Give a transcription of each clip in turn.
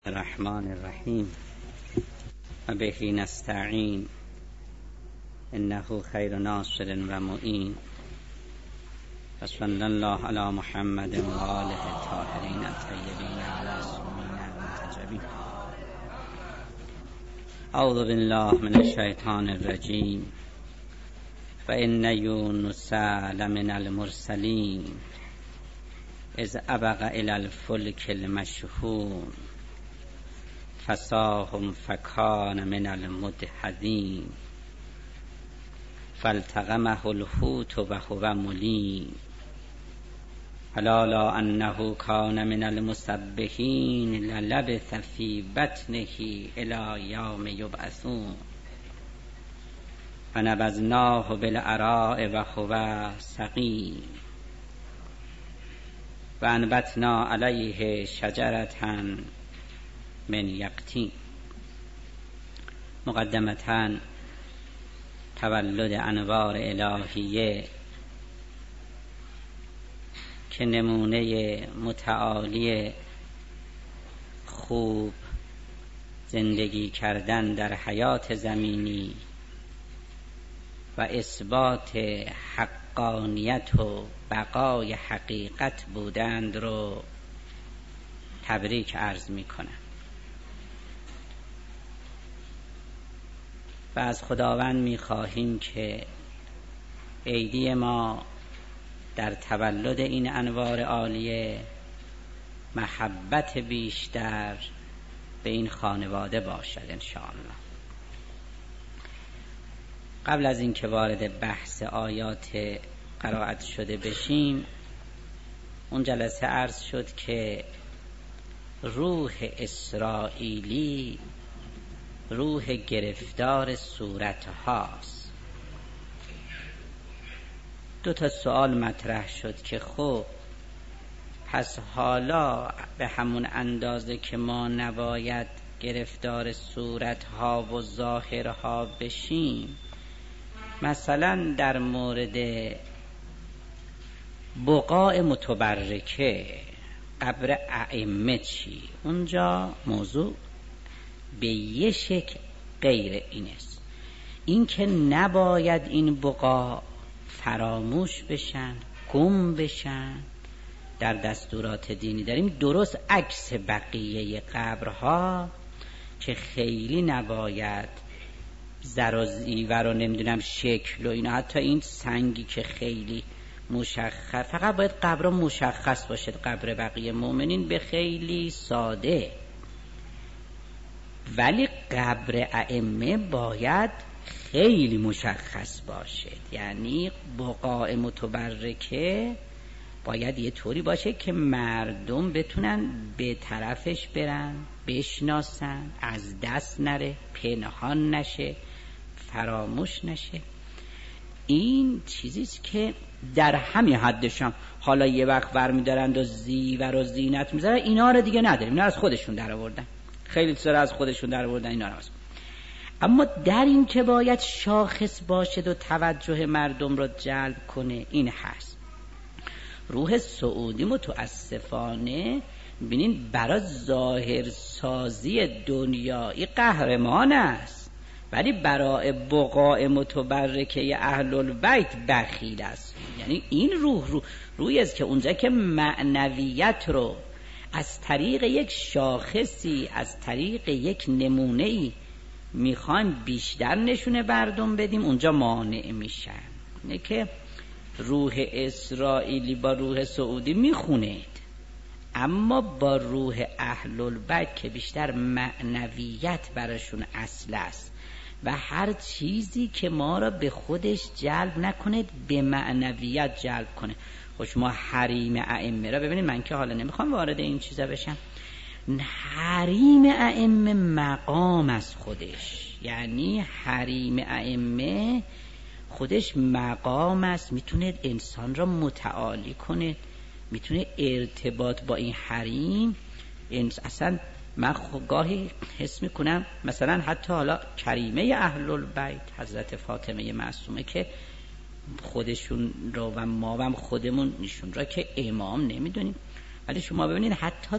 الرحمن الرحیم و به نستعین انه خیر ناصر و معین و صلی الله علی محمد و آله الطاهرین الطیبین المعصومین المنتجبین. اعوذ بالله من الشیطان الرجیم. فإن یونس لمن المرسلین اذ ابق الی الفلک المشحون فساهم فکان من المدحضین فالتقمه الحوت وهو ملیم فلولا انه کان من المسبحین للبث فی بطنه الی یوم یبعثون فنبذناه بالعراء وهو سقیم وانبتنا علیه شجرة من یقطین. مقدمتاً تولد انوار الهیه که نمونه متعالی خوب زندگی کردن در حیات زمینی و اثبات حقانیت و بقای حقیقت بودند رو تبریک عرض می کنم و از خداوند می خواهیم که عیدی ما در تولد این انوار عالیه محبت بیشتر به این خانواده باشد انشاءالله. قبل از اینکه وارد بحث آیات قرائت شده بشیم، اون جلسه عرض شد که روح اسرائیلی روح گرفتار صورت هاست. دو تا سوال مطرح شد که خب پس حالا به همون اندازه که ما نباید گرفتار صورت ها و ظاهرها بشیم، مثلا در مورد بقاع متبرکه قبر ائمه چی؟ اونجا موضوع به یه شکل غیر این است. این که نباید این بقاع فراموش بشن، گم بشن، در دستورات دینی داریم درست عکس بقیه قبرها که خیلی نباید زر و زیور و نمیدونم شکل و اینا، حتی این سنگی که خیلی مشخص، فقط باید قبر مشخص باشد. قبر بقیه مؤمنین به خیلی ساده، ولی قبر ائمه باید خیلی مشخص باشد. یعنی بقاع متبرکه باید یه طوری باشه که مردم بتونن به طرفش برن، بشناسن، از دست نره، پنهان نشه، فراموش نشه. این چیزیست که در همین حدشم حالا یه وقت برمیدارند و زیور و زینت میذارن، اینا رو دیگه نداریم، اینا از خودشون در آوردن، خیلی چیزا از خودشون در آوردن، اینا رو. اما در این که باید شاخص باشد و توجه مردم رو جلب کنه، این هست. روح سعودی متاسفانه ببینین برای ظاهر سازی دنیایی قهرمان است، ولی برای بقاء متبرکه اهل البیت بخیل است. یعنی این روحی است که اونجا که معنویت رو از طریق یک شاخصی، از طریق یک نمونه‌ای میخوایم بیشتر نشونه مردم بدیم، اونجا مانع میشن. اینه که روح اسرائیلی با روح سعودی میخونید، اما با روح اهل البیت که بیشتر معنویت براشون اصل است و هر چیزی که ما را به خودش جلب نکنه به معنویت جلب کنه. خوش ما حریم ائمه را ببینید، من که حالا نمیخوام وارد این چیزا بشم، حریم ائمه مقام از خودش، یعنی حریم ائمه خودش مقام است، میتونه انسان را متعالی کنه، میتونه ارتباط با این حریم اصلا من گاهی حس میکنم مثلا حتی حالا کریمه اهل البیت حضرت فاطمه معصومه که خودشون رو و ما هم خودمون ایشون را که امام نمیدونیم، ولی شما ببینید حتی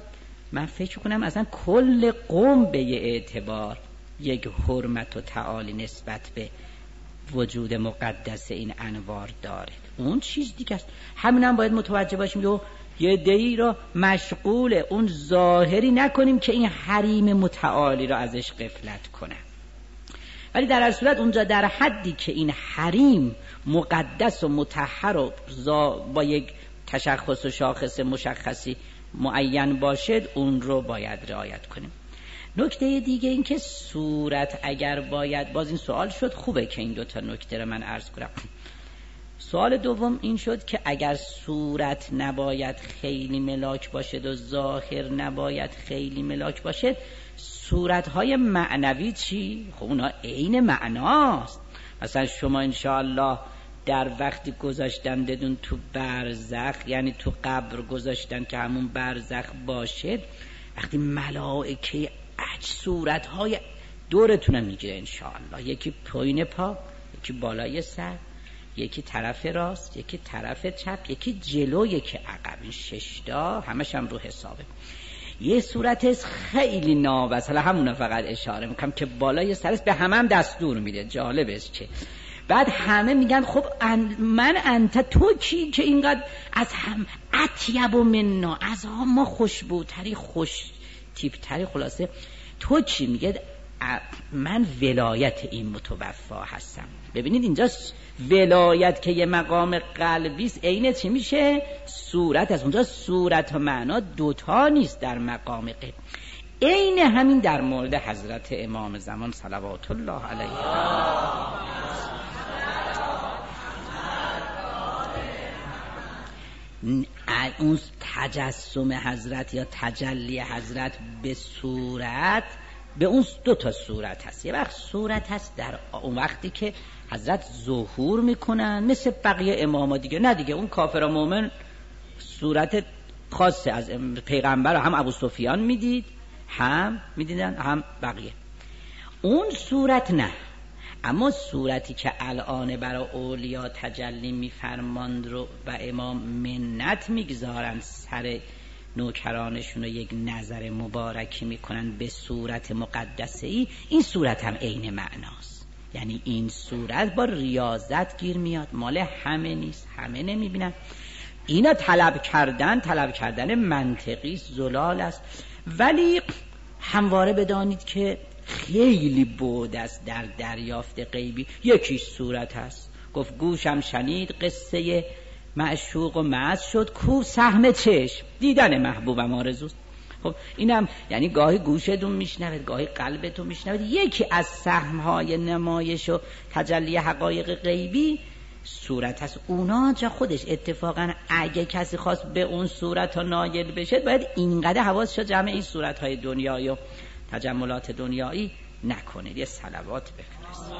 من فکر کنم اصلا کل قوم به یه اعتبار یک حرمت و تعالی نسبت به وجود مقدس این انوار داره. اون چیز دیگه است. همین باید متوجه باشیم یه عده‌ای رو مشغول اون ظاهری نکنیم که این حریم متعالی رو ازش غفلت کنه. ولی در هر صورت اونجا در حدی که این حریم مقدس و مطهر و با یک تشخص و شاخص مشخصی معین باشد، اون رو باید رعایت کنیم. نکته دیگه این که صورت اگر باید، باز این سوال شد، خوبه که این دوتا نکته رو من عرض کنم. سوال دوم این شد که اگر صورت نباید خیلی ملاک باشد و ظاهر نباید خیلی ملاک باشد، صورتهای معنوی چی؟ خب اونا عین معناست. مثلا شما انشاءالله در وقتی گذاشتن بدون تو برزخ، یعنی تو قبر گذاشتن که همون برزخ باشد، وقتی ملائکه صورتهای دورتون میگیره انشاءالله، یکی پایین پا، یکی بالای سر، یکی طرف راست، یکی طرف چپ، یکی جلو، یکی عقب. این 6 تا همش هم رو حسابه. یه صورت خیلی نابست، حالا همونه فقط اشاره میکنم که بالای سرش به همه هم دستور میده. جالبش که بعد همه میگن خب انت تو کی که اینقدر از هم اطیب و منا، از ما خوشبوتری، خوش تیپتری، خلاصه تو چی؟ میگه من ولایت این متوفا هستم. ببینید اینجا ولایت که یه مقام قلبی است، عین چی میشه؟ صورت است. اونجا صورت و معنا دوتا نیست در مقام قلب. عین همین در مورد حضرت امام زمان صلوات الله علیه. اون تجسم حضرت یا تجلی حضرت به صورت، به اون دو تا صورت هست. یه وقت صورت هست در اون وقتی که حضرت ظهور میکنن مثل بقیه اماما دیگه، نه دیگه اون کافر و مومن صورت خاصه از پیغمبر هم ابو سفیان میدید، هم میدیدن، هم بقیه. اون صورت نه. اما صورتی که الان برای اولیا تجلی میفرماند رو و امام منت میگذارن سر نوکرانشون رو یک نظر مبارکی میکنن به صورت مقدسه‌ای، این صورت هم عین معناست. یعنی این صورت با ریاضت گیر میاد، مال همه نیست، همه نمیبینن. اینا طلب کردن منطقی زلال است. ولی همواره بدانید که خیلی بود است در دریافت غیبی. یکیش صورت هست. گفت گوشم شنید قصه معشوق و مست شد، کو سهم چشم دیدن محبوبم آرزوست. خب اینم یعنی گاهی گوشتون میشنوید، گاهی قلبتون میشنوید. یکی از سهمهای نمایش و تجلی حقایق غیبی صورت هست. اونا جا خودش اتفاقا اگه کسی خواست به اون صورت ها نایل بشه، باید اینقدر حواسش جمع این صورت های دنیایی و تجملات دنیایی نکنید. یه صلوات بفرست.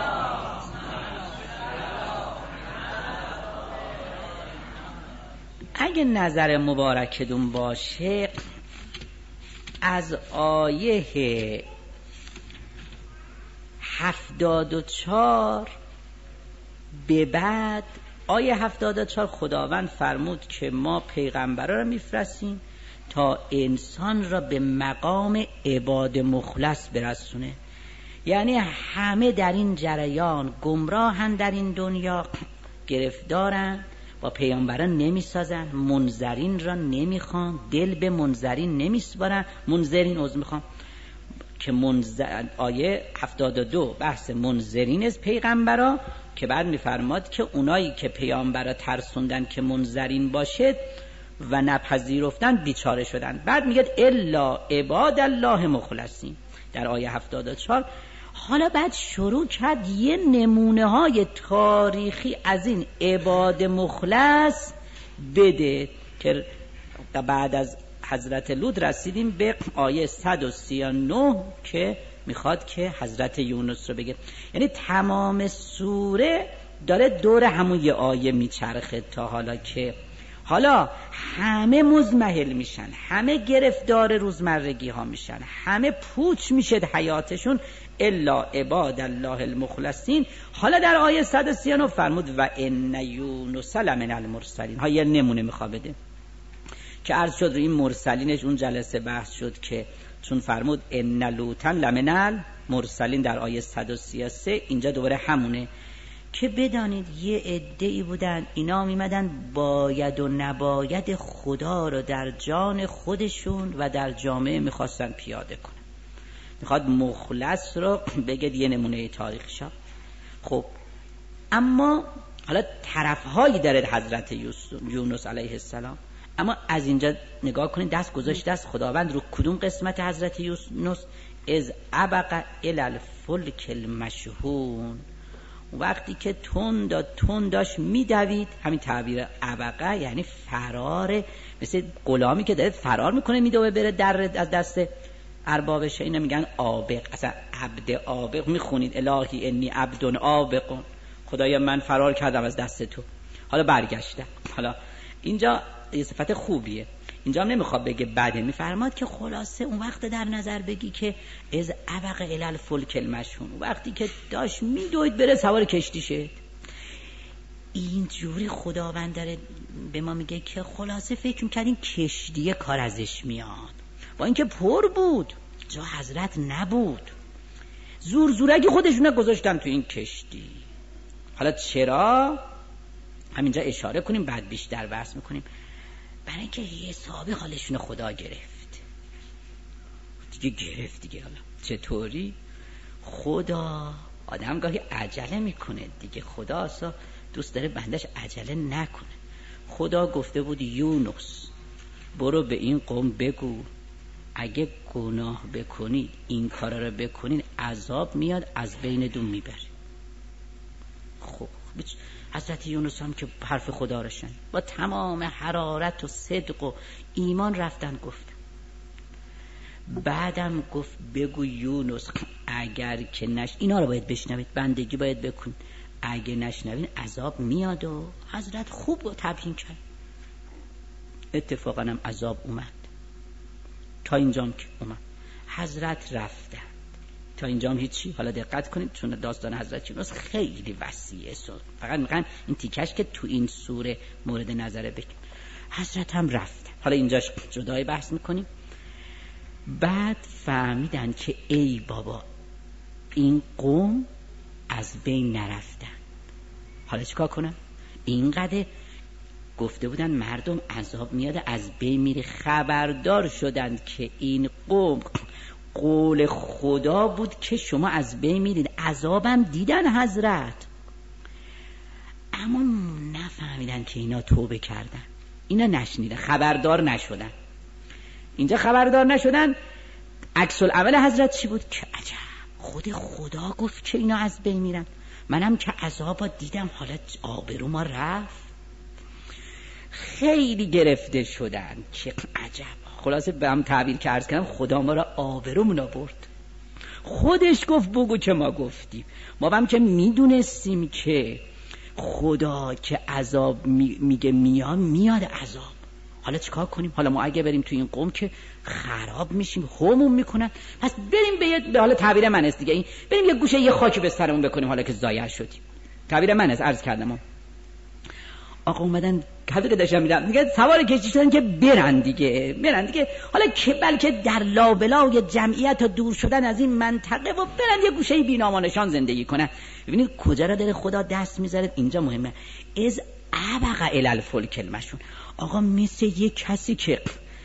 اگه نظر مبارکتون باشه از آیه 74 به بعد، آیه 74 خداوند فرمود که ما پیغمبران را میفرستیم تا انسان را به مقام عباد مخلص برسونه. یعنی همه در این جریان گمراهن، در این دنیا گرفتارن، با پیامبران نمیسازن، منذرین را نمیخوان، دل به منذرین نمیسپارن. منذرین میخوان که آیه 72 بحث منذرین از پیغمبرا که بعد میفرماد که اونایی که پیامبرا ترسوندن که منذرین باشد و نپذیرفتن بیچاره شدن. بعد میگه الا عباد الله مخلصین در آیه 74. حالا بعد شروع کرد یه نمونه های تاریخی از این عباد مخلص بده که بعد از حضرت لوط رسیدیم به آیه 139 که میخواد که حضرت یونس رو بگه. یعنی تمام سوره داره دور همون یه آیه میچرخه تا حالا که حالا همه مزمحل میشن، همه گرفتار روزمرگی ها میشن، همه پوچ میشه حیاتشون الا عباد الله المخلصین. حالا در آیه 139 فرمود و ان یونس لمن المرسلین. ها یه نمونه میخواد بده که عرض شد روی این مرسلینش اون جلسه بحث شد که چون فرمود ان لوطا لمن المرسلین در آیه 133 اینجا دوباره همونه که بدانید یه عده‌ای بودن اینا میمدن باید و نباید خدا رو در جان خودشون و در جامعه میخواستن پیاده کنن. میخواد مخلص رو بگید یه نمونه تاریخشا. خب اما حالا طرفهایی داره حضرت یونس علیه السلام، اما از اینجا نگاه کنید دست گذاشت دست خداوند رو کدوم قسمت حضرت یونس؟ از ابق الی الفلک المشحون، وقتی که تند داشت میدوید. همین تعبیر ابقه یعنی فراره، مثل غلامی که داره فرار میکنه میدوه بره در از دست اربابش. اینا میگن آبق، اصلا عبد آبق. میخونید الهی انی عبد آبق، خدایا من فرار کردم از دست تو، حالا برگشتم. حالا اینجا یه صفت خوبیه، اینجا هم نمیخواد بگه بده، میفرماد که خلاصه اون وقت در نظر بگی که از ابق الی الفلک المشحون، وقتی که داشت میدوید بره سوار کشتی شد. اینجوری خداوند داره به ما میگه که خلاصه فکر میکردین کشتی کار ازش میاد، با اینکه پر بود، جا حضرت نبود، زورکی خودشونه گذاشتن تو این کشتی. حالا چرا؟ همینجا اشاره کنیم بعد بیشتر بحث میکنیم. برای اینکه حسابی حالشون خدا گرفت دیگه. حالا چطوری؟ خدا آدم گاهی عجله میکنه دیگه، خدا اصلا دوست داره بندش عجله نکنه. خدا گفته بود یونس برو به این قوم بگو اگه گناه بکنید، این کارا رو بکنید، عذاب میاد از بینتون میبره. خب حضرت یونس هم که حرف خدا رو شنید، با تمام حرارت و صدق و ایمان رفتن گفتن. بعدم گفت بگو یونس اگر که اینا رو باید بشنوید، بندگی باید بکن، اگه نشنوین عذاب میاد. و حضرت خوب تبیین کرد. اتفاقا هم عذاب اومد. تا اینجام که اومد حضرت رفتن، تا اینجام هیچی. حالا دقت کنید چون داستان حضرت یونس خیلی وسیعه، فقط میگن این تیکش که تو این سوره مورد نظره بگیم. حضرت هم رفتن، حالا اینجاش جدای بحث میکنیم. بعد فهمیدن که ای بابا این قوم از بین نرفتن، حالا چیکار کنن؟ اینقدر گفته بودن مردم عذاب میاد از بین میره، خبردار شدند که این قوم قول خدا بود که شما از بین میرید، عذابم دیدن حضرت، اما نفهمیدن که اینا توبه کردن، اینا نشنیدن، خبردار نشدن. اینجا خبردار نشدن، عکس العمل حضرت چی بود؟ که عجب خود خدا گفت که اینا از بین میرن، منم که عذابا دیدم، حالا آبرو ما رفت. خیلی گرفته شدن که عجب. خلاصه به هم تعبیر که عرض کردم خدا ما را آبرومون برد. خودش گفت بگو که ما گفتیم، ما هم که میدونستیم که خدا که عذاب میگه میاد عذاب. حالا چیکار کنیم؟ حالا ما اگه بریم تو این قوم که خراب میشیم، همون میکنن، پس بریم به حالا تعبیر من است دیگه، بریم یه گوشه یه خاکی به سرمون بکنیم حالا که ضایع شدیم. تعبیر من است، عرض کردم. آقا اومدن کدو داشتم میدم میگه سوار کشتی شدن که برن دیگه. حالا که بلکه در لابلای جمعیت دور شدن از این منطقه و برن یه گوشه بی‌نامانشان زندگی کنن. ببینید کجا را داره خدا دست میذاره، اینجا مهمه. از ابق الی الفلک المشحون. آقا مثل یه کسی که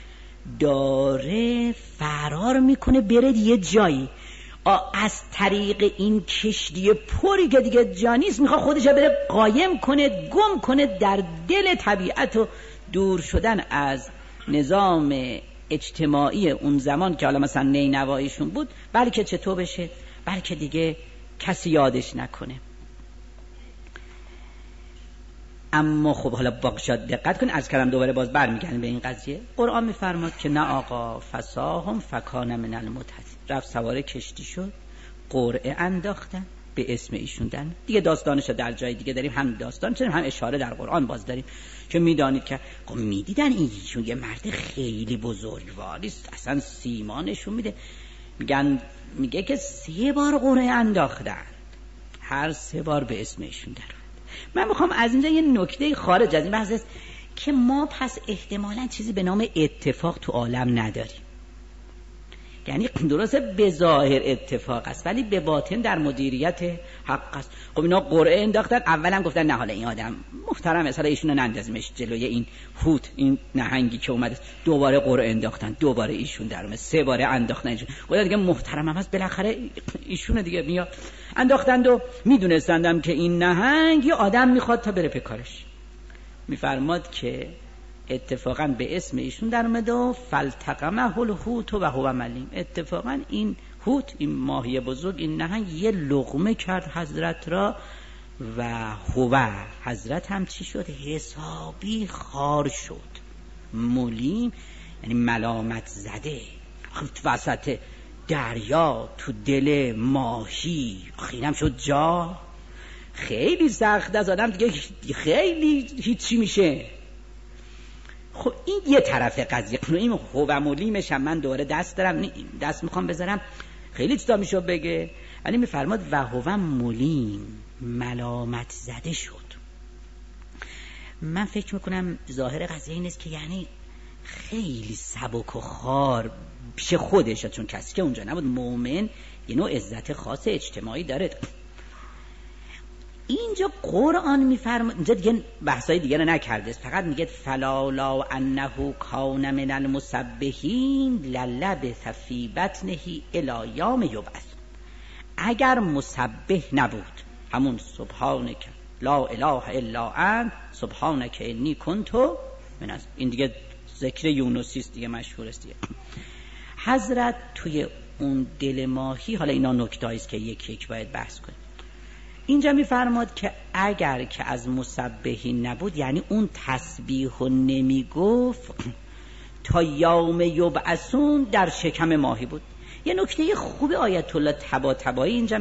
داره فرار میکنه بره یه جایی، از طریق این کشتی پری که دیگه جانیست میخواد خودش بره قایم کنه، گم کنه در دل طبیعت و دور شدن از نظام اجتماعی اون زمان که حالا مثلا نینواییشون بود، بلکه چطور بشه، بلکه دیگه کسی یادش نکنه. اما خب حالا باقشاد دقت کن، از کلام دوباره باز برمیگردیم به این قضیه. قرآن میفرماد که نه آقا فساهم فکان من المدحضین، رفت سوار کشتی شد، قرعه انداختن به اسم ایشون دن. دیگه داستانش در جای دیگه داریم، هم داستان چنین هم اشاره در قرآن باز داریم که میدانید که خب میدیدن ایشون یه مرد خیلی بزرگواری است، اصلا سیمانشون میگه که 3 بار قرعه انداختن، هر 3 بار به اسم ایشون در. من میخوام از اینجا یه نکته خارج از این بحث که ما پس احتمالاً چیزی به نام اتفاق تو عالم نداریم. یعنی درسته به ظاهر اتفاق است ولی به باطن در مدیریت حق است. خب اینا قرعه انداختن، اولا گفتن نه حالا این آدم محترم مثلا ایشونو نندازیمش جلوی این هوت، این نهنگی که اومده. دوباره قرعه انداختن، دوباره ایشون در اومد، 3 باره انداختن ایشون. گفتن دیگه محترم هم هست بالاخره ایشون دیگه میاد. انداختند و میدونستندم که این نهنگ یه آدم میخواد تا بره پکارش. میفرماد که اتفاقا به اسم ایشون در اومد و فالتقمه الحوت و هو ملیم. اتفاقا این حوت، این ماهی بزرگ، این نهنگ یه لقمه کرد حضرت را و هو حضرت هم چی شد؟ حسابی خار شد. ملیم یعنی ملامت زده، وسط دریا تو دل ماهی خیرم شد جا. خیلی سخت از آدم دیگه خیلی هیچی میشه. خب این یه طرف قضیه. این هو ملیمش هم من دوباره دست میخوام بذارم، خیلی چیزا میشه بگه، ولی میفرماد و هو ملیم، ملامت زده شد. من فکر میکنم ظاهر قضیه این است که یعنی خیلی سبک و خار پیش خودش، چون کسی که اونجا نبود. مومن یه نوع عزت خاص اجتماعی داره. اینجا قرآن میفرماید، اینجا دیگه بحثای دیگه رو نکرده، فقط میگه فلولا انه کان من المسبحین للبث فی بطنه الی یوم یبعث. اگر مسبح نبود، همون سبحانک لا اله الا انت سبحانک انی کنت من از، این دیگه ذکر یونسی است دیگه، مشهور است دیگه. حضرت توی اون دل ماهی، حالا اینا نکته‌ای است که یک یک باید بحث کنیم. اینجا میفرماد که اگر که از مسبحین نبود، یعنی اون تسبیح و نمی گفت، تا یوم یبعثون در شکم ماهی بود. یه نکته خوب آیت الله طباطبایی اینجا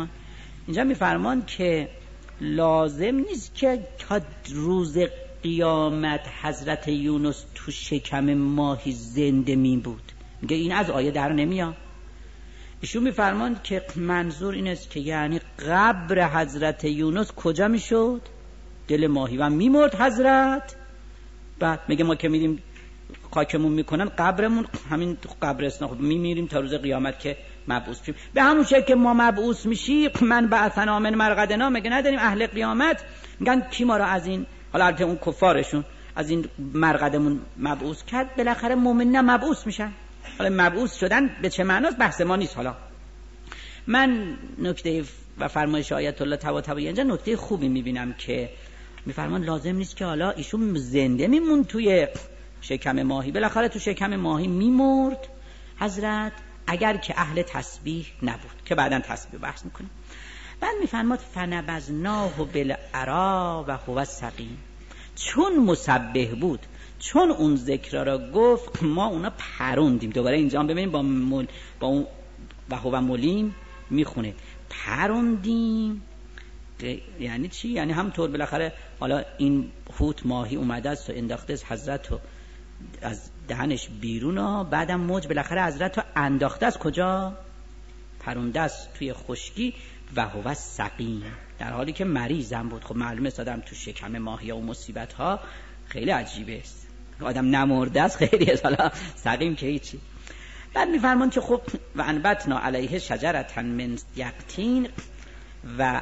میفرمان که لازم نیست که تا روز قیامت حضرت یونس تو شکم ماهی زنده می بود. میگه این از آیه در نمیاد. ایشون میفرماند که منظور این است که یعنی قبر حضرت یونس کجا میشد؟ دل ماهی، و میمرد حضرت. بعد میگه ما که میریم خاکمون میکنن، قبرمون همین قبرستان، خب میمیریم تا روز قیامت که مبعوث شیم. به همون شکل که ما مبعوث میشیم، من بعثنا من مرقدنا، میگه نداریم اهل قیامت میگن کی ما را از این، حالا البته اون کفارشون، از این مرقدمون مبعوث کرد. بالاخره مومنین مبعوث میشن. حالا مبعوث شدن به چه معناست بحث ما نیست. حالا من نکته و فرمایش آیت الله طباطبایی اینجا نکته خوبی میبینم که میفرمان لازم نیست که حالا ایشون زنده میمون توی شکم ماهی، بالاخره تو شکم ماهی میمرد حضرت اگر که اهل تسبیح نبود، که بعداً تسبیح بحث میکنیم. بعد میفرماد فنبذناه بالعراء و هو سقیم. چون مسبح بود، چون اون ذکر را گفت، ما اونا پروندیم. دوباره اینجا هم ببینیم با اون و هو ملیم میخونه پروندیم. یعنی چی؟ یعنی همطور بالاخره حالا این حوت ماهی اومده است و انداخته است حضرت رو از دهنش بیرون ها، بعدم موج بالاخره حضرت رو انداخته است کجا؟ پرونده است توی خشکی. و هو سقیم، در حالی که مریضم بود. خب معلومه آدم تو شکم ماهی و مصیبت ها خیلی عجیبه است، آدم نمرده است خیلی است، حالا سقیم که هیچی. بعد میفرمان که خب و انبتنا علیه شجرة من یقطین، و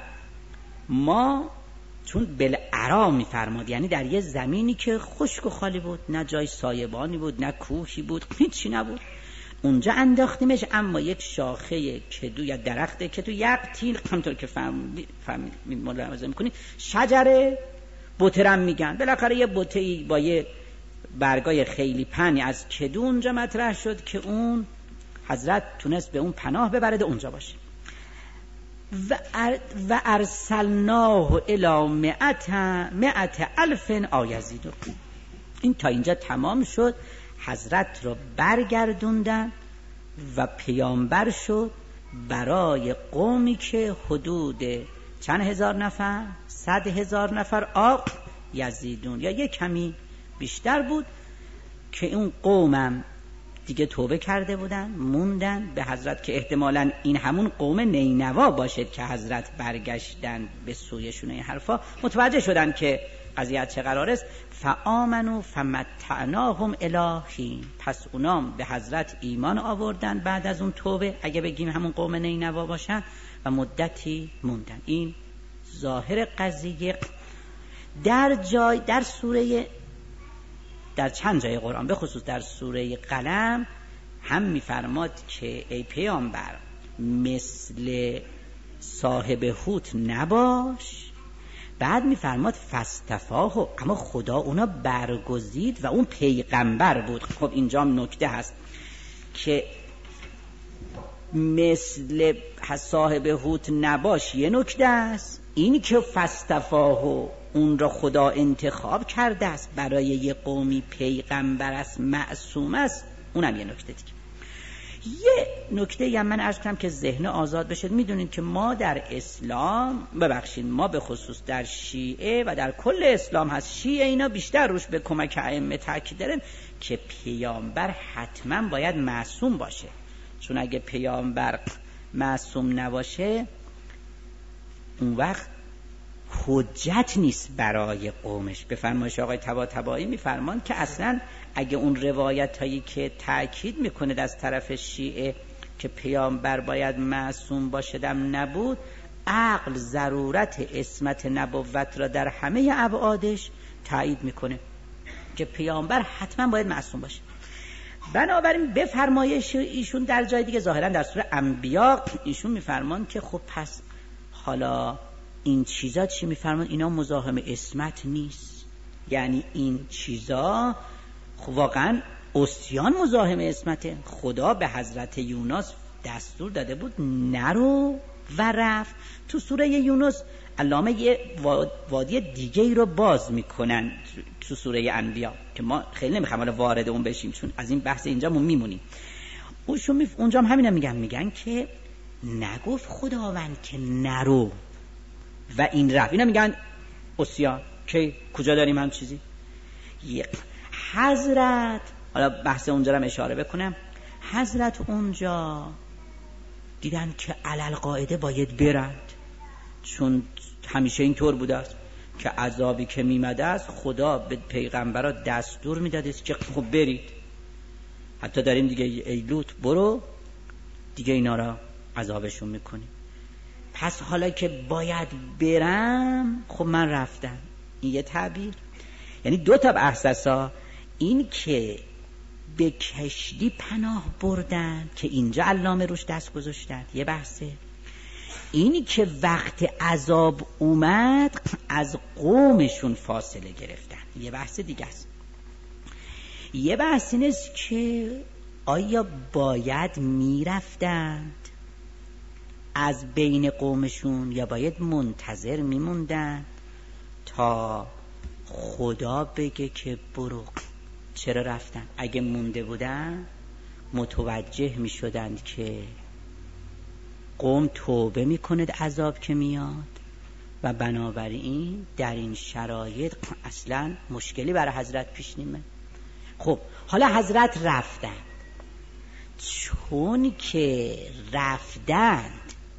ما چون بالعراء میفرماد یعنی در یه زمینی که خشک و خالی بود، نه جای سایبانی بود نه کوهی بود، هیچی نبود، اونجا انداختیمش. اما یک شاخه کدو یا درخت کدو، یقطین، همونطور که ملاحظه میکنید شجره بوترم میگن، بالاخره یه بوته‌ای با یه برگای خیلی پنی از کدو اونجا مطرح شد که اون حضرت تونست به اون پناه ببرد اونجا باشه. و ارسلناه الی مئة الف او یزید. این تا اینجا تمام شد. حضرت رو برگردوندن و پیامبر شد برای قومی که حدود چند هزار نفر، 100,000 نفر یزیدون، یا یک کمی بیشتر بود، که اون قومم دیگه توبه کرده بودن، موندن به حضرت، که احتمالاً این همون قوم نینوا باشد که حضرت برگشتن به سویشون. این حرفا متوجه شدن که قضیه چه قرار است؟ فآمنوا فمتعناهم الی حین. پس اونام به حضرت ایمان آوردن بعد از اون توبه، اگه بگیم همون قوم نینوا باشن، و مدتی موندن. این ظاهر قضیه. در سوره، در چند جای قرآن، به خصوص در سوره قلم هم میفرماد که ای پیامبر مثل صاحب حوت نباش، بعد میفرماد فاستفاه، اما خدا اونا برگزید و اون پیغمبر بود. خب اینجا هم نکته هست که مثل صاحب حوت نباش یه نکته است، این که فاستفاه اون را خدا انتخاب کرده است برای یه قومی پیغمبر است، معصوم است، اونم یه نکته دیگه. یه نکته هم من عرض کنم که ذهن آزاد بشه. میدونید که ما در اسلام، ببخشید ما به خصوص در شیعه و در کل اسلام هست، شیعه اینا بیشتر روش به کمک ائمه تاکید دارن که پیامبر حتما باید معصوم باشه، چون اگه پیامبر معصوم نباشه اون وقت حجت نیست برای قومش. به فرمایش آقای طباطبایی میفرمان که اصلا اگه اون روایت هایی که تأکید میکنه از طرف شیعه که پیامبر باید معصوم باشه دم نبود، عقل ضرورت عصمت نبوت را در همه ابعادش تایید میکنه که پیامبر حتما باید معصوم باشه. بنابراین به فرمایش ایشون در جای دیگه، ظاهرا در سوره انبیا، ایشون میفرمان که خب پس حالا این چیزا چی میفرمان؟ اینا مزاحم عصمت نیست. یعنی این چیزا خب واقعا عصیان مزاحم عصمته. خدا به حضرت یونس دستور داده بود نرو و رفت. تو سوره یونس علامه یه وادی دیگه ای رو باز میکنن تو سوره انبیا که ما خیلی نمیخوام حالا وارد اون بشیم چون از این بحث اینجا میمونیم. اونجا هم همینه میگن که نگفت خداوند که نرو و این رفت. اینا میگن عصیان. که کجا داریم هم چیزی؟ حضرت، حالا بحث اونجا رو اشاره بکنم، حضرت اونجا دیدن که علل قاعده باید برند، چون همیشه اینطور بوده است که عذابی که میمده است خدا به پیغمبرها دستور میداده که خب برید، حتی داریم دیگه ای لوط برو دیگه اینا را عذابشون میکنیم. پس حالا که باید برم خب من رفتم. این یه تعبیر. یعنی دو تا بحث است، این که به کشتی پناه بردن که اینجا علامه روش دست گذاشتن یه بحثه، اینی که وقت عذاب اومد از قومشون فاصله گرفتن یه بحث دیگه است. یه بحث این است که آیا باید میرفتند از بین قومشون یا باید منتظر میموندن تا خدا بگه که برو. چرا رفتن؟ اگه مونده بودن متوجه میشدند که قوم توبه میکنه عذاب که میاد و بنابراین در این شرایط اصلا مشکلی برای حضرت پیش نمیاد. خب حالا حضرت رفتن، چون که رفتند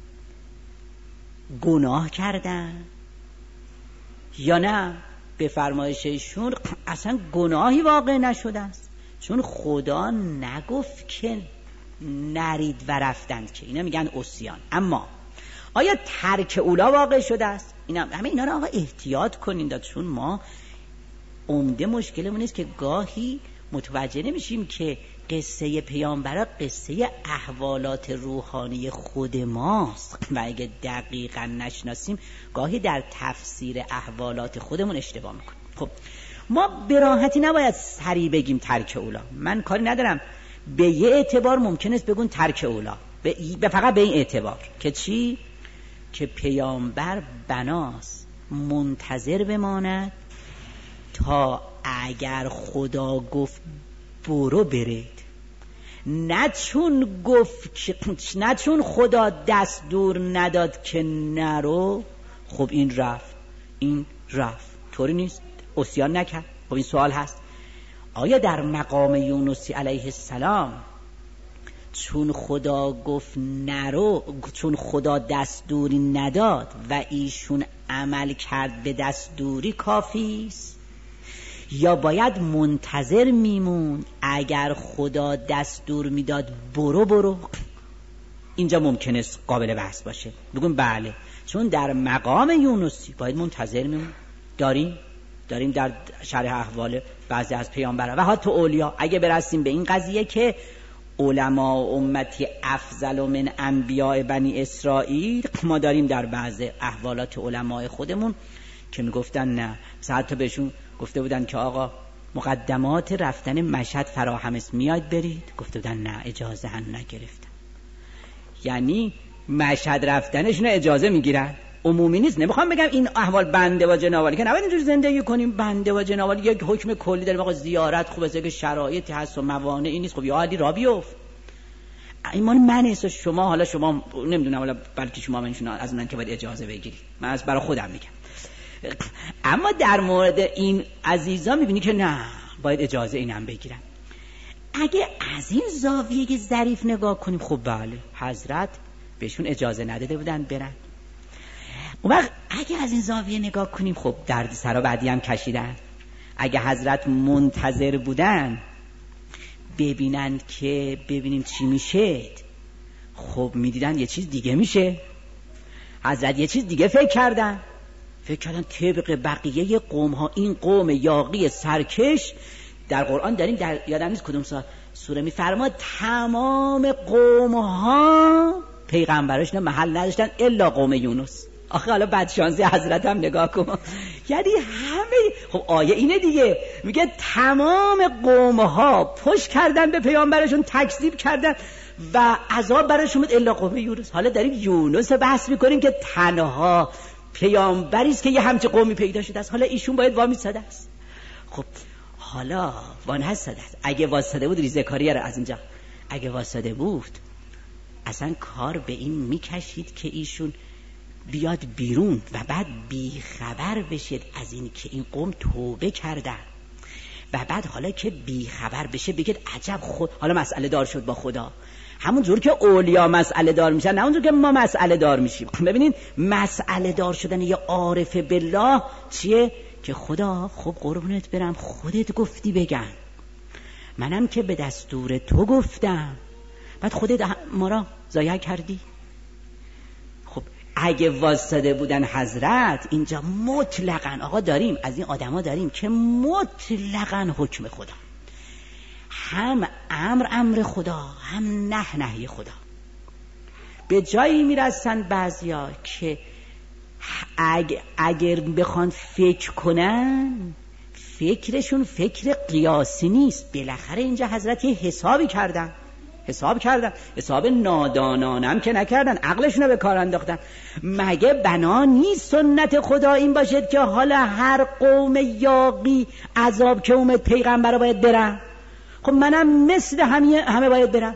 گناه کردن یا نه؟ به فرمایش ایشون اصلا گناهی واقع نشده است، چون خدا نگفت که نرید و رفتند که. اینا میگن عصیان. اما آیا ترک اولا واقع شده است؟ همه اینا رو آقا احتیاط کنین، چون ما عمده مشکلمون است که گاهی متوجه نمیشیم که قصه پیامبرا قصه احوالات روحانی خود ماست و اگه دقیقا نشناسیم گاهی در تفسیر احوالات خودمون اشتباه میکنیم. خب ما به راحتی نباید سریع بگیم ترک اولا. من کاری ندارم، به یه اعتبار ممکن است بگون ترک اولا، به فقط به این اعتبار که چی؟ که پیامبر بناست منتظر بماند تا اگر خدا گفت برو برید، نه چون خدا دستور نداد که نرو خب این رفت. طوری نیست، عصیان نکرد. خب این سوال هست آیا در مقام یونسی علیه السلام چون خدا گفت نرو، چون خدا دستوری نداد و ایشون عمل کرد به دستوری کافی است یا باید منتظر میمون اگر خدا دستور میداد برو؟ اینجا ممکنه قابل بحث باشه. بگم بله، چون در مقام یونسی باید منتظر میمون. داریم در شرح احوال بعضی از پیامبران و حتی اولیا اگه برسیم به این قضیه که علماء امتی افضل من انبیاء بنی اسرائیل، ما داریم در بعض احوالات علماء خودمون که میگفتن نه، حتی بهشون گفته بودن که آقا مقدمات رفتن مشهد فراهم است، میاد برید؟ گفته بودن نه، اجازه هم نگرفتن. یعنی مشهد رفتنشون اجازه میگیرن، عمومی نیست. نمیخوام بگم این احوال بنده و جنابالی که نباید اینجور زندگی کنیم. بنده و جنابالی یک حکم کلی داره، آقا زیارت خوبه که شرایطی هست و موانعی نیست. خب یا علی را بیفت، این مال من است. شما حالا شما نمیدونم، حالا بلکه شما منشون از اونن که باید اجازه بگیرید، من از برای خودم میگم. اما در مورد این عزیزا میبینی که نه، باید اجازه اینم بگیرن. اگه از این زاویه ظریف نگاه کنیم، خب بله، حضرت بهشون اجازه نداده بودن برن. اون وقت اگه از این زاویه نگاه کنیم، خب درد سرا بعدی هم کشیدن. اگه حضرت منتظر بودن ببینیم چی میشه، خب میدیدن یه چیز دیگه میشه. حضرت یه چیز دیگه فکر کردن طبق بقیه قوم ها. این قوم یاغی سرکش در قرآن داریم، در یادم نیست کدوم سوره میفرماد تمام قوم ها پیغمبرشون محل نداشتن الا قوم یونس. آخه حالا بدشانسی حضرت هم نگاه کن، یعنی همه. خب آیه اینه دیگه، میگه تمام قوم ها پشت کردن به پیامبرشون، تکذیب کردن و عذاب برشون اومد الا قوم یونس. حالا داریم یونس بحث میکنیم که تنها پیامبری است که یه همچه قومی پیدا شده است. حالا ایشون باید وامیستاده است. خب حالا وانهستاده است. اگه واسطه بود ریزه کاری رو از اینجا، اگه واسطه بود اصلا کار به این میکشید که ایشون بیاد بیرون و بعد بیخبر بشید از این که این قوم توبه کردن و بعد حالا که بیخبر بشه بگید عجب خود حالا مسئله دار شد با خدا. همون جور که اولیا مسئله دار میشن، نه اونجور که ما مسئله دار میشیم. ببینید مسئله دار شدن یه عارف بالله چیه؟ که خدا خب قربونت برم، خودت گفتی بگم، منم که به دستور تو گفتم، بعد خودت ما را ضایع کردی. خب اگه واسطه بودن حضرت اینجا مطلقاً آقا داریم از این آدما داریم که مطلقاً حکم خدا، هم امر خدا، هم نهی خدا. به جایی میرسن بعضیا که اگر بخوان فکر کنن، فکرشون فکر قیاسی نیست. بالاخره اینجا حضرت یه حسابی کردن، حساب نادانانم که نکردن، عقلشون رو به کار انداختن. مگه بنا نیست سنت خدا این باشد که حالا هر قوم یاغی عذاب که اومد پیغمبر رو باید برن؟ خب منم مثل همه باید برم.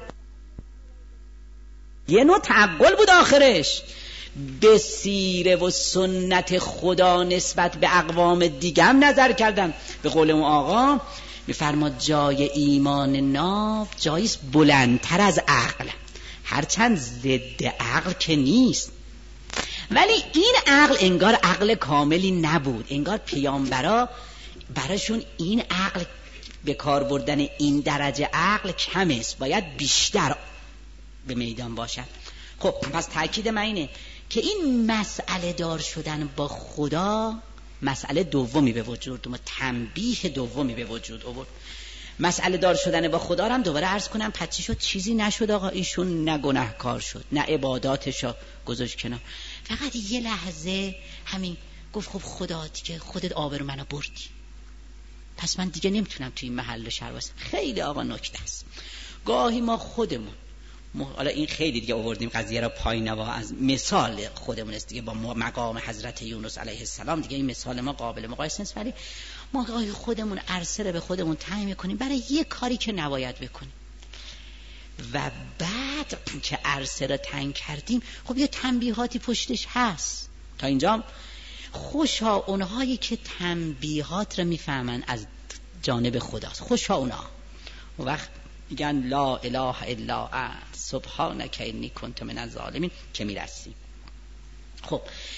یه نوع تعقل بود آخرش. به سیره و سنت خدا نسبت به اقوام دیگم نظر کردن. به قول اون آقا میفرماد جای ایمان ناب جاییست بلندتر از عقل، هرچند ضد عقل که نیست، ولی این عقل انگار عقل کاملی نبود. انگار پیامبرا براشون این عقل به کار بردن این درجه عقل کم است، باید بیشتر به میدان باشد. خب پس تأکید من اینه که این مسئله دار شدن با خدا مسئله دومی به وجود اومد، تنبیه دومی به وجود آورد. مسئله دار شدن با خدا رو هم دوباره عرض کنم پچی شد، چیزی نشد آقا. ایشون نه گناهکار شد، نه عباداتشو گذاشت کنار، فقط یه لحظه همین گفت خب خدا دیگه خودت آبرو منو بردی، پس من دیگه نمیتونم توی این محل شر واسم. خیلی آقا نکته است. گاهی ما خودمون حالا این خیلی دیگه آوردیم قضیه را پایین‌نوا از مثال خودمون است دیگه با مقام حضرت یونس علیه السلام دیگه این مثال ما قابل مقایسه نیست، ولی ما گاهی خودمون عرصه رو به خودمون تعیین می‌کنیم برای یه کاری که نباید بکنیم و بعد که عرصه را تنگ کردیم خب یه تنبیهاتی پشتش هست. تا اینجا خوشا اونهایی که تنبیهات رو میفهمن از جانب خداست، خوشا اونها. اون وقت میگن لا اله الا انت سبحانک انی کنت من الظالمین که میرسیم. خب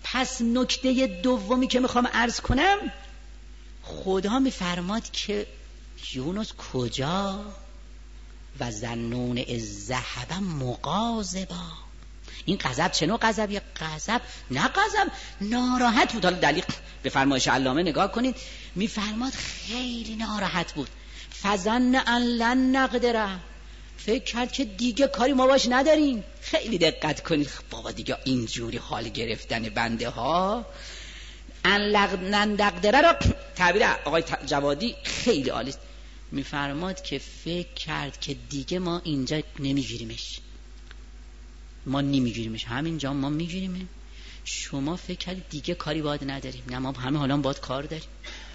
پس نکته دومی که میخوام عرض کنم، خدا میفرماد که یونس کجا و ظنون اذ ذهب مغاضبا. این غضب چه نوع غضبیه؟ غضب نه غضب، ناراحت بود. حالا دلیل به فرمایش علامه نگاه کنید، میفرماد خیلی ناراحت بود. فظن ان لن نقدر، فکر کرد که دیگه کاری ما باش نداریم. خیلی دقت کنید بابا، دیگه اینجوری حال گرفتن بنده ها. ان لن نقدر را تعبیر آقای جوادی خیلی عالی است. میفرماد که فکر کرد که دیگه ما اینجا نمیگیریمش، ما نمیگیریمش، همینجا ما میگیریم. شما فکر کردید دیگه کاری باید نداریم؟ نه، ما همه حالا باید کار داریم.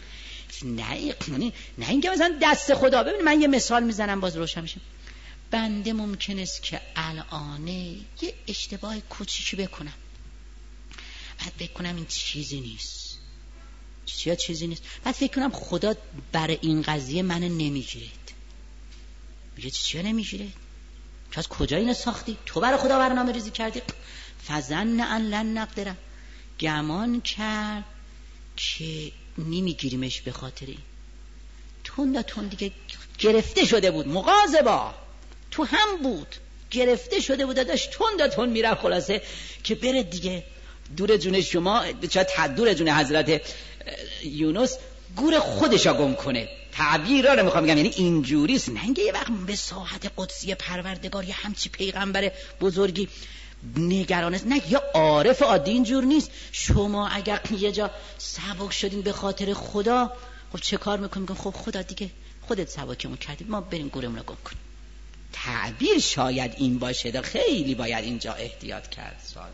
نه اینکه مثلا دست خدا. ببینید من یه مثال میزنم باز روشن میشه. بنده ممکن است که الانه یه اشتباه کوچیکی بکنم، بعد بکنم این چیزی نیست، چیزی نیست، بعد فکر کنم خدا برای این قضیه منو نمیگیرید. میگه چیه نمیگیرید؟ تو از کجا اینو ساختی؟ تو برای خدا برنامه ریزی کردی؟ فظن ان لن نقدر، گمان کرد که نمیگیریمش. به خاطر این تون دیگه گرفته شده بود، مغاضبا تو هم بود، گرفته شده بود، داشت تون میره خلاصه که بره دیگه. دور جون شما، شاید دور جون حضرت یونس گور خودشا گم کنه. تعبیر رو میخوام بگم، یعنی اینجوریست. نه اینکه یه وقت به ساحت قدسی پروردگار یه همچی پیغمبر بزرگی نگران است، نه، یه عارف عادی اینجور نیست. شما اگر یه جا سبک شدین به خاطر خدا، خب چه کار میکنیم؟ خب خدا دیگه خودت سبکمون کردی، ما بریم گورمون رو گم کنیم. تعبیر شاید این باشه، خیلی باید اینجا احتیاط کرد. سوال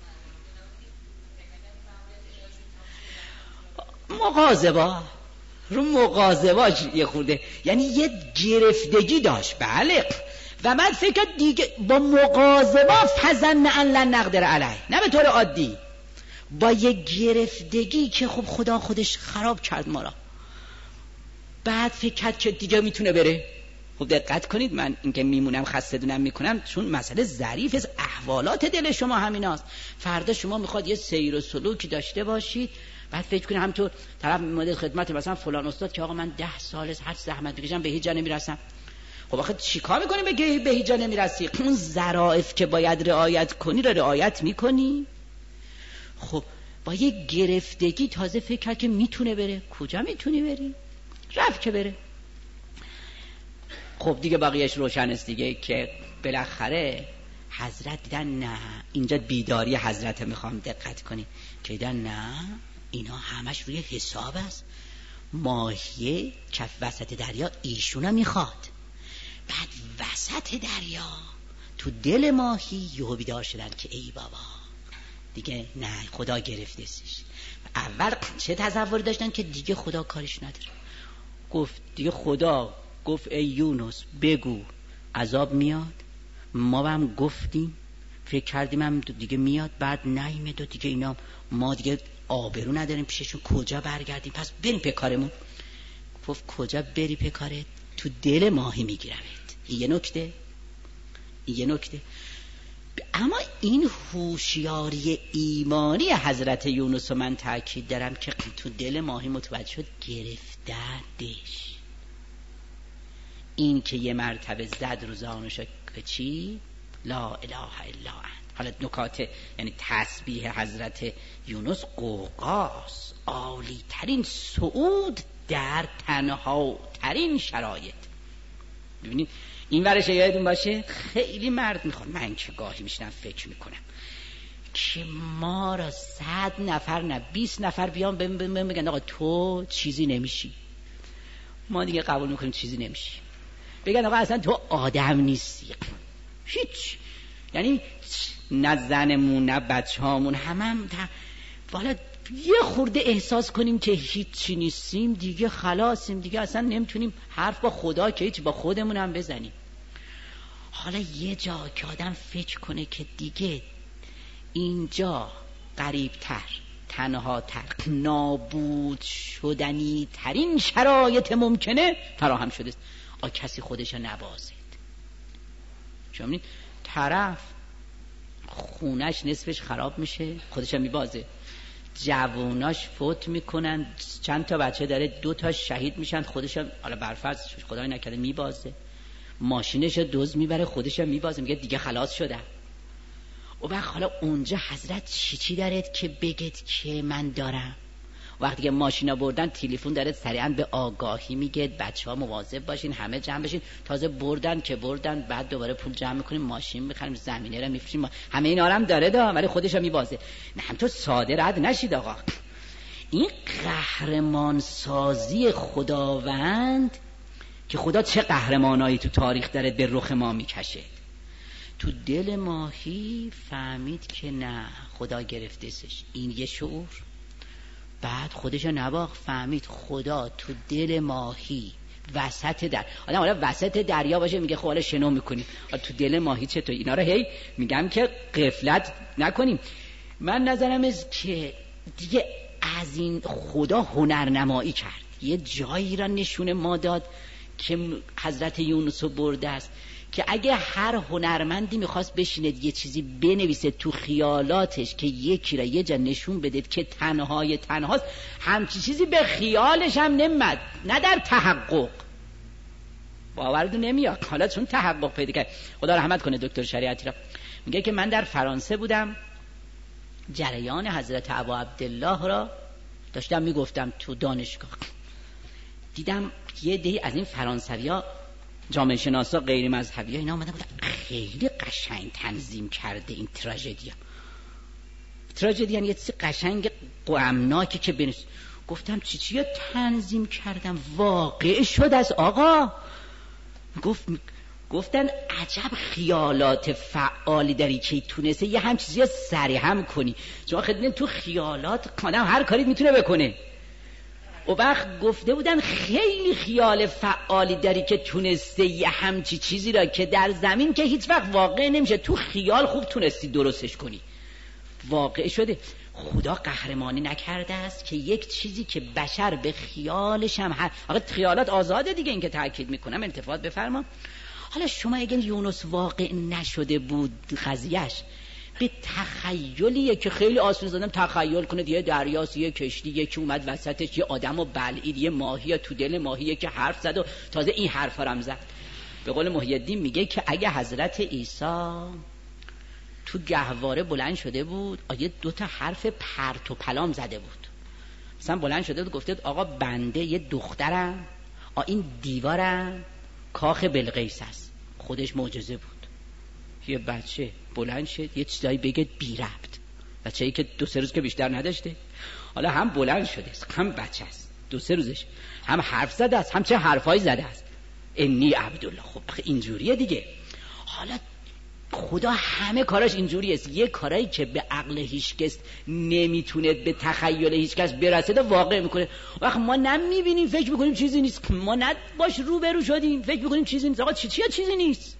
مغاضبا، رو مغاضباش یه خورده، یعنی یه گرفتگی داشت. بله، و من فکر دیگه با مغاضبا فظن ان لن نقدر علیه، نه به طور عادی، با یه گرفتگی که خب خدا خودش خراب کرد ما را. بعد فکر کرد که دیگه میتونه بره. خب دقت کنید، من اینکه میمونم خسته دونم میکنم چون مسئله ظریف است. احوالات دل شما همیناست. فردا شما میخواد یه سیر و سلوکی داشته باشید، بعد فکر کنید همینطور طرف مدیر خدمت مثلا فلان استاد که آقا من 10 سال هر زحمت بکشم به هیچ جا نمیرسم. خب آخه چیکار میکنی به هیچ جا نمیرسی؟ اون ظرافت که باید رعایت کنی رو رعایت میکنی؟ خب با یه گرفتگی تازه فکر کرد که میتونه بره. کجا میتونی بری؟ رفت که بره. خب دیگه بقیهش روشن است دیگه، که بالاخره حضرت دیدن نه، اینجا بیداری حضرت میخوام دقت کنی، که دیدن نه اینا همش روی حساب است. ماهیه کف وسط دریا ایشونا میخواد، بعد وسط دریا تو دل ماهی یهو بیدار شدن که ای بابا دیگه نه، خدا گرفته سش. اول چه تصوری داشتن که دیگه خدا کارش نداره. گفت دیگه خدا گفت ای یونس بگو عذاب میاد، ما هم گفتیم فکر کردیم هم دیگه میاد، بعد نیامد و دیگه اینا ما دیگه آبرو نداریم پیششون، کجا برگردیم؟ پس بریم په کارمون. گفت کجا بری په کارت؟ تو دل ماهی میگیرمت. یه نکته. اما این هوشیاری ایمانی حضرت یونس من تأکید دارم که تو دل ماهی متوجه شد گرفته‌اش. این که یه مرتبه زد رو زانوش که چی؟ لا اله الا انت. حالا نکات یعنی تسبیح حضرت یونس قوقاس، عالی ترین صعود در تنها ترین شرایط. ببینید این ورش یادتون باشه، خیلی مرد میخواد. من که گاهی میشنم فکر میکنم که ما را 100 نفر نه 20 نفر بیان بگن آقا تو چیزی نمیشی، ما دیگه قبول میکنیم چیزی نمیشی. بگن آقا اصلا تو آدم نیستی، هیچ، یعنی نه زنمون نه بچه‌هامون همم والا یه خورده احساس کنیم که هیچی نیستیم، دیگه خلاصیم، دیگه اصلا نمیتونیم حرف با خدا که هیچ با خودمون هم بزنیم. حالا یه جا که آدم فکر کنه که دیگه اینجا قریبتر، تنهاتر، نابود شدنی ترین شرایط ممکنه فراهم شده است، کسی خودشو نبازید. چون طرف خونش نصفش خراب میشه، خودش هم میبازه، جووناش فوت میکنن، چند تا بچه داره 2 تا شهید میشن، خودش هم حالا برفرض خدای نکرده میبازه، ماشینش دزد میبره، خودش هم میبازه، میگه دیگه خلاص شدم. و بعد حالا اونجا حضرت چی دارید که بگید که من دارم؟ وقتی که ماشینا بردن تلفن داره سریعا به آگاهی میگه بچه‌ها مواظب باشین، همه جمع بشین. تازه بردن که بردن، بعد دوباره پول جمع میکنیم، ماشین میخریم، زمینه رو میفروشیم، همه اینا رو هم داره ولی خودش هم میبازه. نه هم تو ساده رد نشید آقا. این قهرمان سازی خداوند که خدا چه قهرمانایی تو تاریخ داره به رخ ما میکشه. تو دل ماهی فهمید که نه، خدا گرفته‌ش، این یه شعور. بعد خودش نواخت، فهمید خدا تو دل ماهی وسط در آدم، حالا وسط دریا باشه میگه خب حالا شنو میکنیم، تو دل ماهی چطور؟ اینا رو هی میگم که غفلت نکنیم. من نظرم است که دیگه از این خدا هنرنمایی کرد، یه جایی را نشون ما داد که حضرت یونس رو برده است که اگه هر هنرمندی میخواست بشینه یه چیزی بنویسه تو خیالاتش که یکی را یه جا نشون بده که تنهاست، همچی چیزی به خیالش هم نمیاد، نه در تحقق، باورتون نمیاد. حالا چون تحقق پیدا کرد، خدا رحمت کنه دکتر شریعتی را، میگه که من در فرانسه بودم، جریان حضرت ابا عبدالله را داشتم میگفتم تو دانشگاه، دیدم یه دی از این فرانسوی‌ها جامعه شناسا غیر مذهبی ها اینا اومدن بودن خیلی قشنگ تنظیم کرده این تراژدی یعنی یه چیز قشنگ غمناکی که بنویس. گفتم چیه تنظیم کردم؟ واقع شد از آقا. گفتن عجب خیالات فعالی داری که تونسته یه هم چیزی سریع کنی. شما خیلی تو خیالات آدم هر کاری میتونه بکنه. و وقت گفته بودن خیلی خیال فعالی داری که تونسته یه همچی چیزی را که در زمین که هیچ وقت واقع نمیشه، تو خیال خوب تونستی درستش کنی، واقع شده. خدا قهرمانی نکرده است که یک چیزی که بشر به خیالش هم آقا خیالات آزاده دیگه، این که تاکید میکنم التفات بفرما. حالا شما اگه یونس واقع نشده بود قضیهش، به تخیلیه که خیلی آسون زدم تخیل کنه یه دریاست، یه کشتی، یکی اومد وسطش، یه آدم و بلعید، یه ماهی تو دل ماهیه که حرف زد و تازه این حرفا هم زد. به قول محی الدین میگه که اگه حضرت عیسی تو گهواره بلند شده بود، آیه 2 تا حرف پرت و پلام زده بود، مثلا بلند شده بود گفته آقا بنده یه دخترم، این دیوارم کاخ بلقیس است، خودش معجزه بود. یه بچه بلند شد یه چیزایی بگه بی ربط، بچه‌ای که 2-3 روز که بیشتر نداشته، حالا هم بلند شده هم بچه است 2-3 روزش، هم حرف زده است، هم چه حرفایی زده است، انی عبدالله. خب اینجوریه دیگه. حالا خدا همه کاراش اینجوری است، یه کارایی که به عقل هیچکس نمیتونه به تخیل هیچکس برسه واقع میکنه. وقت ما نمیبینیم فکر میکنیم چیزی نیست، ما نه باش روبرو شدیم فکر میکنیم چیزی نیست. آقا چیزی نیست،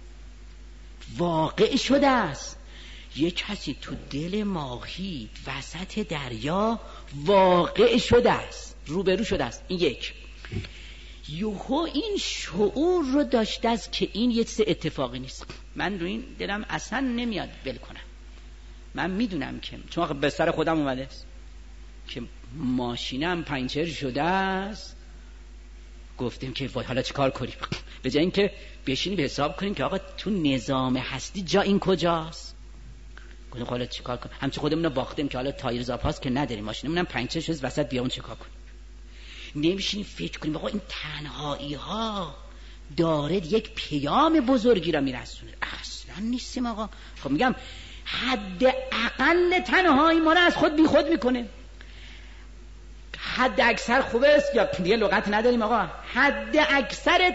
واقع شده است. یه کسی تو دل ماهی وسط دریا واقع شده است، روبرو شده است. این یک. یوهو این شعور رو داشته است که این یه چیز اتفاقی نیست. من رو این دلم اصلا نمیاد بل کنم. من میدونم که چون به سر خودم اومده است که ماشینم پنچر شده است، گفتیم که وای حالا چه کار کنیم؟ به جای اینکه بشینیم به حساب کنیم که آقا تو نظام هستی جا این کجاست، گفتیم حالا چه کار کنیم؟ همچه خودمون رو باختیم که حالا تایر زاپاس که نداریم، ماشینمون هم پنچر شده وسط بیابون، چه کار کنیم؟ نمیشینیم فکر کنیم آقا این تنهایی ها داره یک پیام بزرگی را میرسونه. اصلا نیستیم آقا. خب میگم حد اقل تنهایی ما را از خود بی خود میکنه. حد اکثر خوبه است یا دیگه لغت نداریم آقا، حد اکثر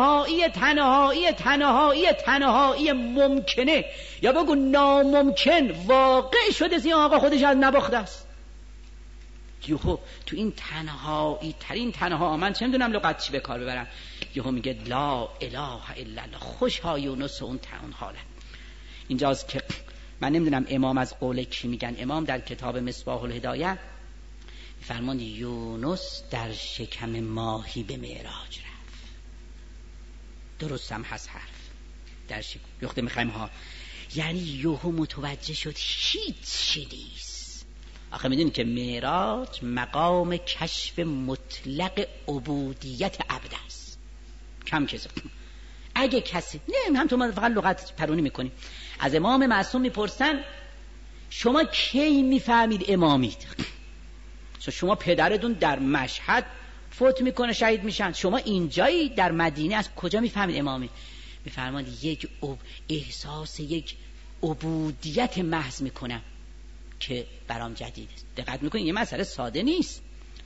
تنهایی ممکنه یا بگو ناممکن واقع شده زی آقا خودش از نباخته است. یهو تو این تنهایی ترین تنها، من چه میدونم لغت چی به کار ببرم، یهو میگه لا اله الا الله. خوشها یونس اون حالت. اینجاست که من نمیدونم امام از قول کی میگن، امام در کتاب مصباح الهدایه فرمان یونس در شکم ماهی به معراج رفت. درستم هست حرف در شکم یخته میخوایم ها، یعنی یهو متوجه شد هیچی نیست. آخه میدونی که معراج مقام کشف مطلق عبودیت عبد است. کم کسی اگه کسی نه، هم تو ما فقط لغت پرونی میکنیم. از امام معصوم میپرسن شما کی میفهمید امامید؟ شما پدرتون در مشهد فوت میکنه، شهید میشن، شما اینجایی در مدینه، از کجا میفهمید امامی؟ میفرماید یک احساس یک عبودیت محض میکنم که برام جدید است. دقت میکنید یه مسئله ساده نیست.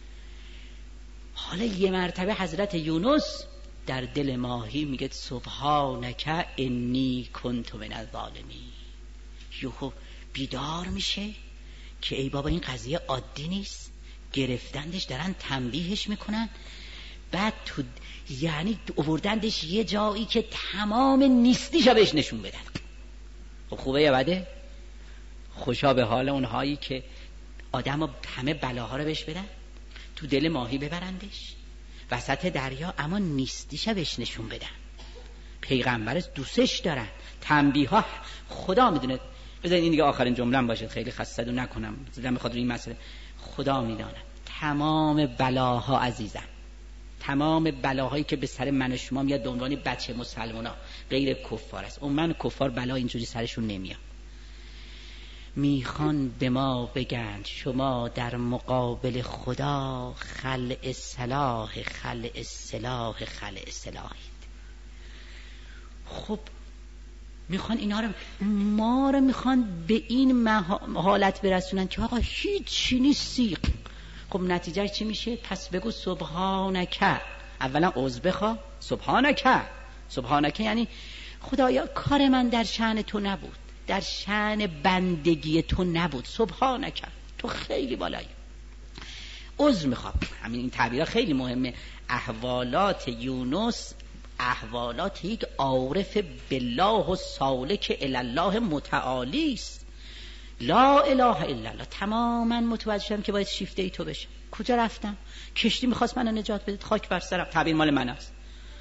حالا یه مرتبه حضرت یونس در دل ماهی میگه سبحانک انی کنت من الظالمین. یهو بیدار میشه که ای بابا این قضیه عادی نیست، گرفتندش دارن تنبیهش میکنن، بعد تو یعنی آوردندش یه جایی که تمام نیستیشو بهش نشون بدن. خب خوبه یا بده؟ خوشا به حال اونهایی که آدم همه بلاها رو بهش بدن، تو دل ماهی ببرندش وسط دریا، اما نیستیشو بهش نشون بدن. پیغمبرش دوستش دارن، تنبیه ها خدا میدونه. بذارید این دیگه آخرین جمله‌ام باشه، خیلی خسته‌دو نکنم، زدم بخاطر این مسئله. خدا میداند تمام بلاها عزیزم، تمام بلاهایی که به سر من و شما میاد به عنوان بچه مسلمانا غیر کفار است. اون من کفار بلا اینجوری سرشون نمیاد. میخوان به ما بگن شما در مقابل خدا خلع سلاح خلع سلاح خلع سلاحید. خب میخوان اینا رو، ما رو میخوان به این حالت برسونن که آقا هیچی نیستی. خب نتیجه چی میشه؟ پس بگو سبحانک، اولا عذر بخوا، سبحانک یعنی خدایا کار من در شأن تو نبود، در شأن بندگی تو نبود، سبحانک تو خیلی بالایی. عذر میخوام. همین این تعبیرها خیلی مهمه. احوالات یونس احوالات یک عارف بالله و سالک الی الله متعالی است. لا اله الا الله. تماما متوجه شدم که باید شیفته ای تو بشم. کجا رفتم؟ کشتی میخواست منو نجات بده، خاک بر سرم. تعبیر مال من است.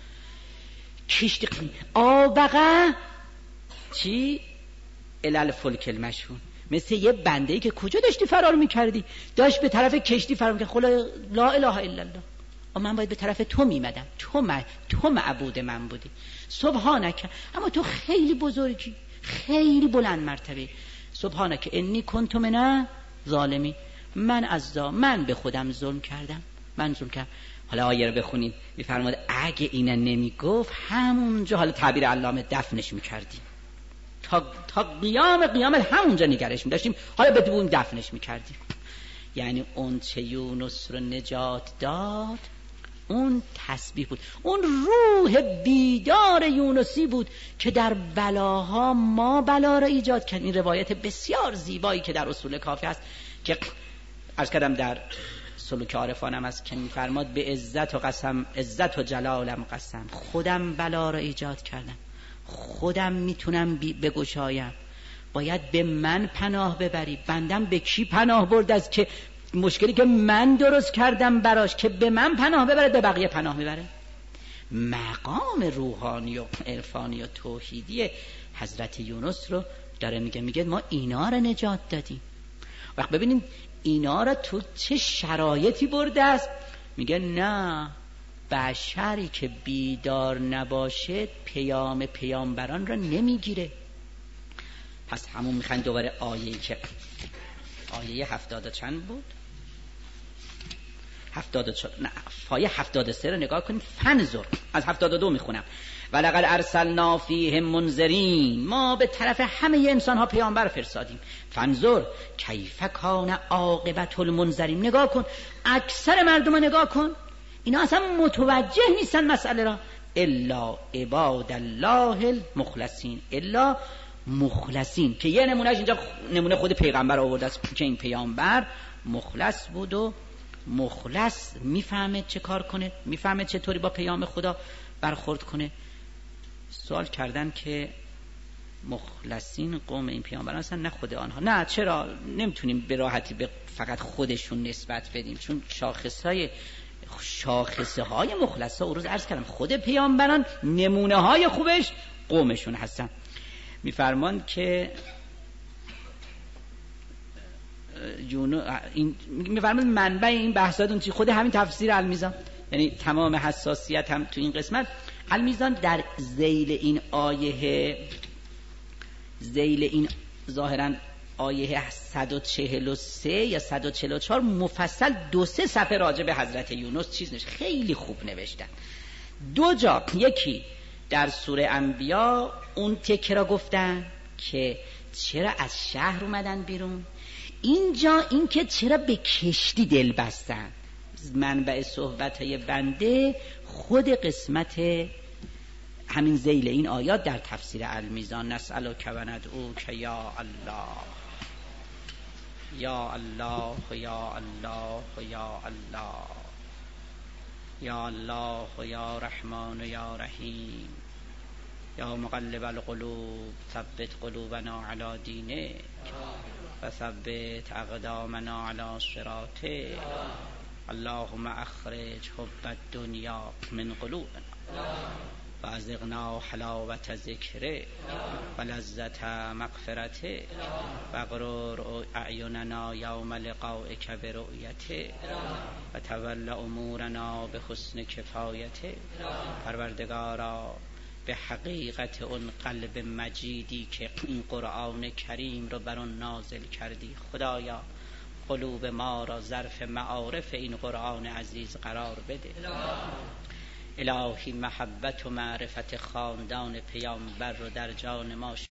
کشتی آبقه چی؟ الی الفلک المشحون. مثل یه بنده ای که کجا داشتی فرار میکردی؟ داشت به طرف کشتی فرار میکرد. خلا لا اله الا الله. و من باید به طرف تو میمدم، تو معبود من بودی. سبحانک، اما تو خیلی بزرگی، خیلی بلند مرتبه. سبحانک انی کنت من ظالمی. من به خودم ظلم کردم. حالا آیه رو بخونید. میفرماد اگه اینا نمیگفت همونجا، حالا تعبیر علامه، دفنش میکردیم. تا قیامت همونجا نگرش میداشتیم، حالا بدون دفنش میکردیم. یعنی اون چه یونس رو نجات داد اون تسبیح بود، اون روح بیدار یونسی بود که در بلاها ما بلا را ایجاد کرد. این روایت بسیار زیبایی که در اصول کافی هست که عرض کردم در سلوک عارفانم است که میفرماد به عزت و قسم، عزت و جلالم قسم، خودم بلا را ایجاد کردم، خودم میتونم بگشایم، باید به من پناه ببری. بندم به کی پناه برد؟ از که مشکلی که من درست کردم براش که به من پناه ببره، به بقیه پناه میبره. مقام روحانی و عرفانی و توحیدی حضرت یونس رو داره میگه ما اینا رو نجات دادیم. وقت ببینیم اینا رو تو چه شرایطی برده است. میگه نه، بشری که بیدار نباشه پیامبران رو نمیگیره. پس همون میخواین دوباره آیه‌ای که آیه 70 چند بود؟ 74 نه، آیه 73 رو نگاه کنید. فنظر، از 72 میخونم. ولقد ارسلنا فیهم منذرین، ما به طرف همه انسان ها پیامبر فرستادیم. فنظر کیف کان عاقبت المنذرین. نگاه کن اکثر مردم نگاه کن، اینا اصلا متوجه نیستن مسئله را. الا عباد الله المخلصین، الا مخلصین، که یه نمونهش اینجا نمونه خود پیغمبر آورده است که این پیامبر مخلص بود و مخلص میفهمه چه کار کنه، میفهمه چطوری با پیام خدا برخورد کنه. سوال کردن که مخلصین قوم این پیامبران هستن نه خود آنها. نه، چرا نمیتونیم به راحتی به فقط خودشون نسبت بدیم، چون شاخصه های مخلصا اون روز عرض کردم خود پیامبران نمونه های خوبش قومشون هستن. میفرمان که میفرمان منبع این بحثاتون چی؟ خود همین تفسیر المیزان، یعنی تمام حساسیت هم تو این قسمت. المیزان در ذیل این آیه، ذیل این ظاهراً آیه 143 یا 144 مفصل 2-3 صفحه راجع به حضرت یونس چیز نوشته، خیلی خوب نوشتن. 2 جا، یکی در سوره انبیا اون تکه را گفتن که چرا از شهر اومدن بیرون، اینجا این که چرا به کشتی دل بستن. منبع صحبت‌های بنده خود قسمت همین ذیل این آیات در تفسیر المیزان. نسألک و ندعوک یا الله یا الله یا الله یا الله یا الله یا رحمان یا رحیم یا مقلب القلوب ثبت قلوبنا علی دینک و ثبت اقدامنا علی صراطک. اللهم اخرج حب الدنیا من قلوبنا و ازغنا حلاوت ذکره و لذت مغفرته و اغرر اعیننا یوم لقائک برؤیته و تول امورنا به حسن کفایته. پروردگارا به حقیقت اون قلب مجیدی که این قرآن کریم رو بر اون نازل کردی، خدایا قلوب ما را ظرف معارف این قرآن عزیز قرار بده. الهی محبت و معرفت خاندان پیامبر رو در جان ما